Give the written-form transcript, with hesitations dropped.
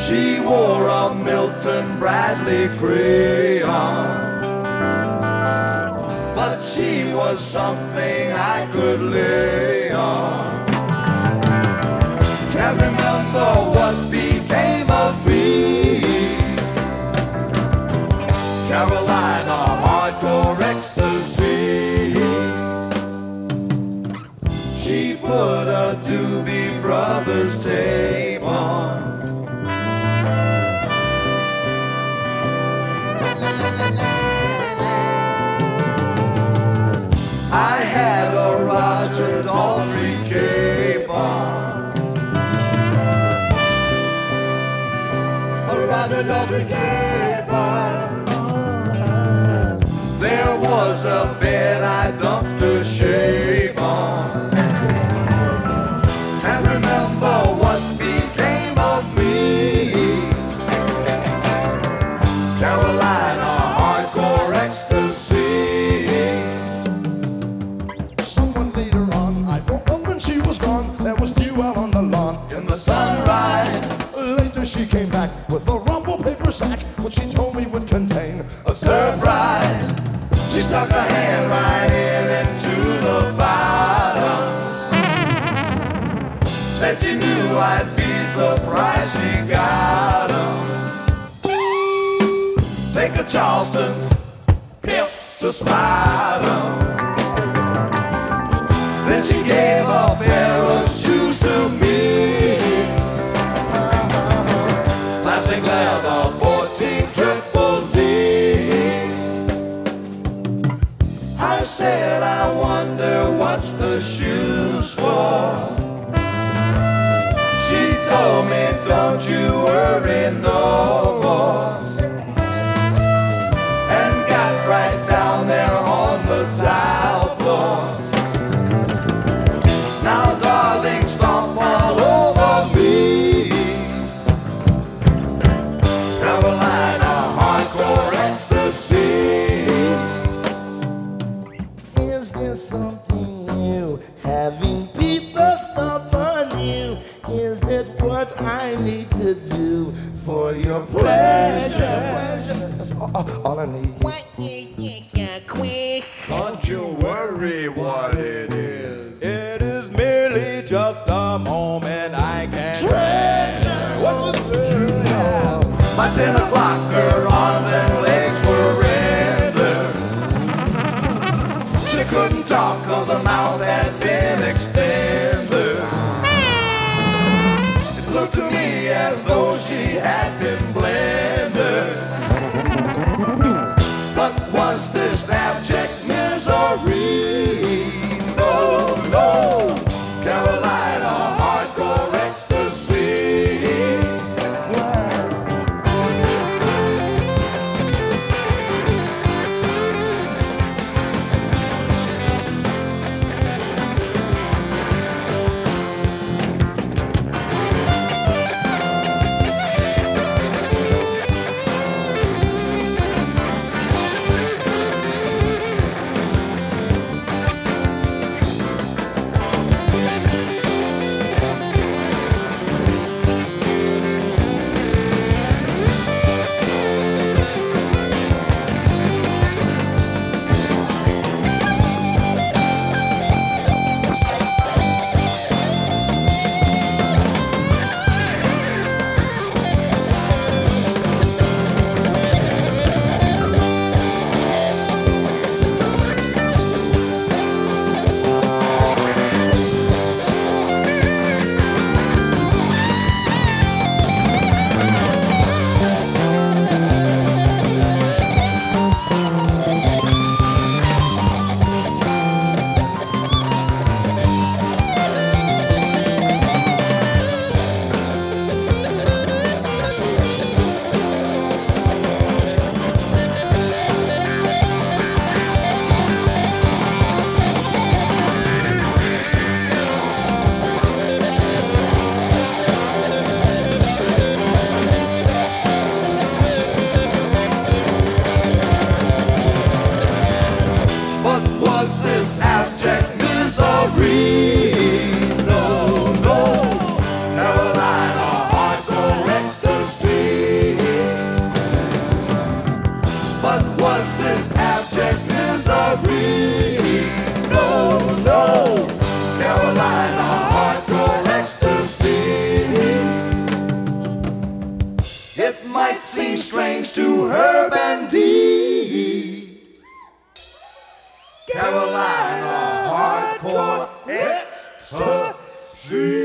She wore a Milton Bradley crayon, but she was something I could lay on. Can't remember what became of me. Carolina hardcore ecstasy. She put a Doobie Brothers tape on. I had a Roger Daltrey cape on. A Roger Daltrey cape on. There was a bed I dumped a shave on. Can't remember what became of me. Carolina hardcore ecstasy. She was gone, there was dew out on the lawn In the sunrise, later she came back with a rumble paper sack, which she told me would contain a surprise. She stuck her hand right in into the bottom. Said she knew I'd be surprised she got 'em. Take a Charleston, pimp to spot 'em. Then she gave a pair of shoes to me. Plastic leather, 14 triple D. I said, I wonder what's the shoes for. She told me, don't you worry no more. And got right down there on the tile floor. Now, darling, stomp all over me. Carolina hardcore ecstasy. Is there something new? Having people stop on you? Is it what I need to do for your pleasure? That's all I need. What you think, quick? Don't you worry what it is. It is merely just a moment I can Treasure. What you say? My 10 o'clock, her arms and legs were rendered. She couldn't talk cause her mouth had been extended. It looked to me as though she had been blended. But was this abject misery? No, no, Carolina hardcore ecstasy. It might seem strange to Herb and Dee. Carolina hardcore ecstasy.